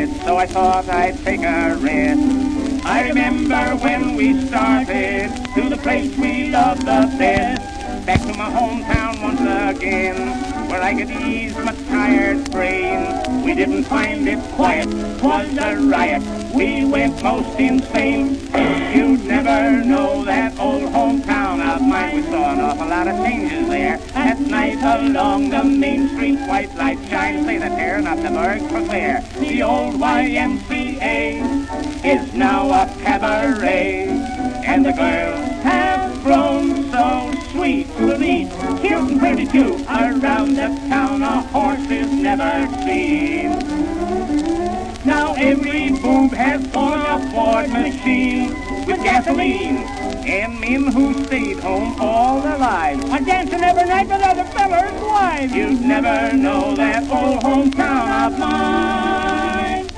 it, so I thought I'd take a rest. I remember when we started to the place we loved the best, back to my hometown once again, where I could ease my tired brain. We didn't find it quiet, 'twas a riot, we went most insane. You'd never know that old hometown of mine. We saw an awful lot of changes there. At night along the main street, white light shines, say the tearing up the burg for clear. The old YMCA is now a cabaret, and the girls have grown so sweet, neat, cute and pretty too. Around the town a horse is never seen. Now every boob has on a Ford machine with gasoline, and men who stayed home all their lives are dancing every night with other fellas' wives. You'd never know that old hometown of mine.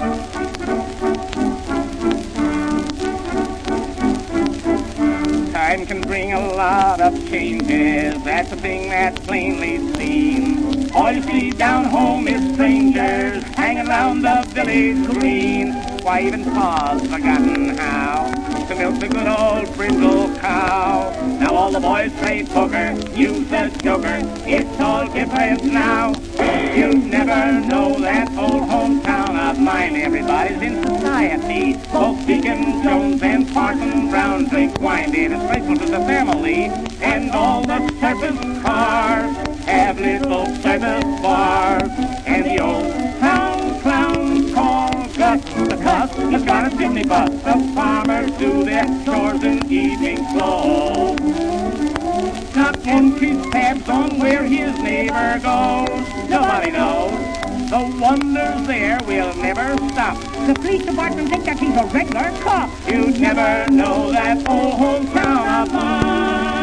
Time can bring a lot of changes, that's a thing that's plainly seen. All you see down home is strangers hanging around the village green. Why, even Pa's forgotten how to milk the good old brindle cow. Now all the boys play poker, use the joker, it's all different now. You'll never know that old hometown of mine. Everybody's in society, both Deacon Jones and Parson Brown drink wine. It is faithful to the family, and all the surface cars have little service bars. And the old town clowns call Gus the cuss has got a chimney bus. The farmers do their chores in evening clothes. Not one keeps tabs on where his neighbor goes. Nobody knows. The wonders there will never stop. The police department think that he's a regular cop. You'd never know that old hometown of mine.